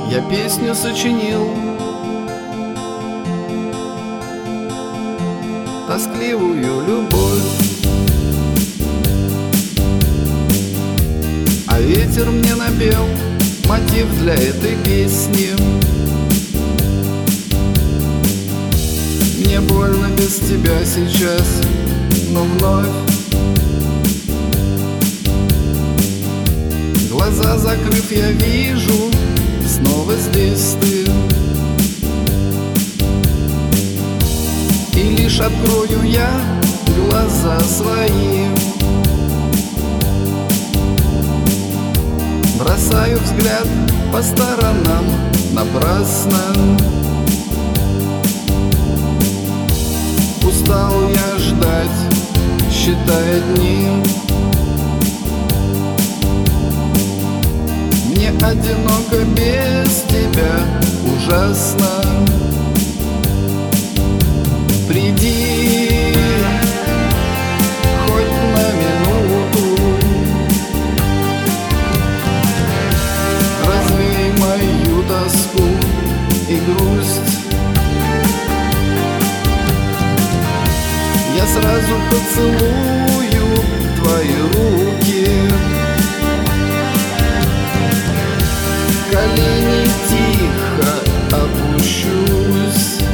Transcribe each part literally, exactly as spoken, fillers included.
Я песню сочинил, тоскливую любовь, а ветер мне напел мотив для этой песни. Мне больно без тебя сейчас, но вновь глаза закрыв, я вижу, снова здесь ты. И лишь открою я глаза свои, бросаю взгляд по сторонам напрасно. Устал я ждать, считая дни. Мне одиноко без тебя, ужасно. Приди хоть на минуту, развей мою тоску и грусть. Я сразу поцелую твои руки, в колени тихо опущусь.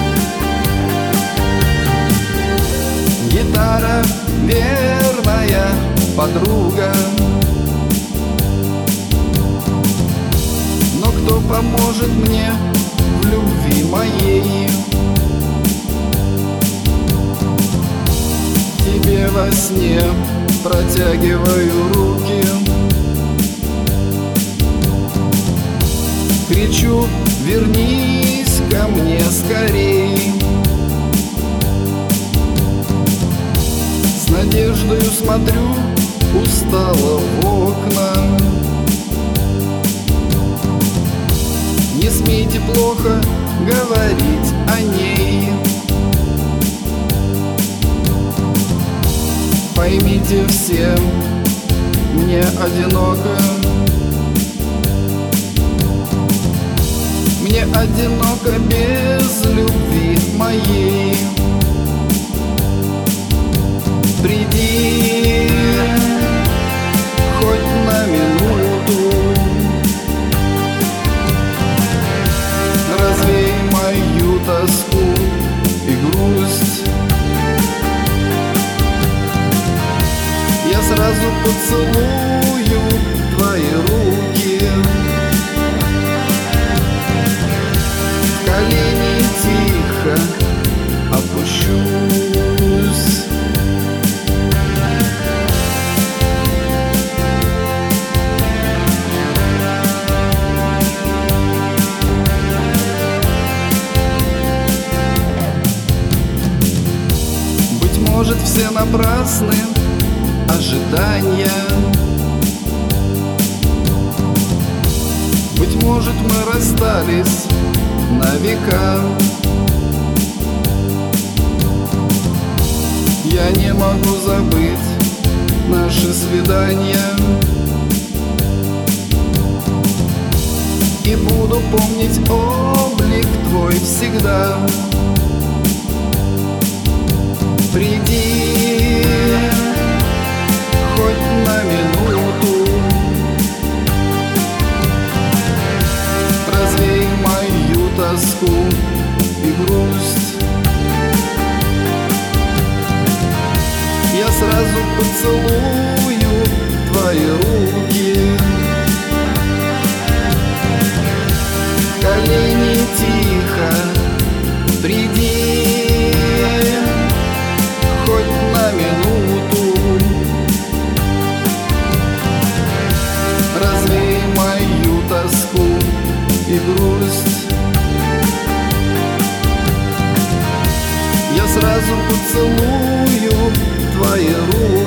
Гитара — верная подруга, но кто поможет мне в любви моей? Тебе во сне протягиваю руки, кричу: вернись ко мне скорей. С надеждою смотрю устало в окна. Не смейте плохо говорить о ней. Поймите все, мне одиноко. Мне одиноко без любви моей. Приди хоть на минуту, развей мою тоску и грусть. Я сразу поцелую твои руки, в колени тихо опущусь. Быть может, все напрасны ожидания. Быть может, мы расстались на века. Я не могу забыть наши свидания и буду помнить облик твой всегда. Приди хоть на минуту, развей мою тоску и грусть. Я сразу поцелую твои руки, в колени тихо. Приди хоть на минуту, развей мою тоску и грусть. Я сразу поцелую твои руки,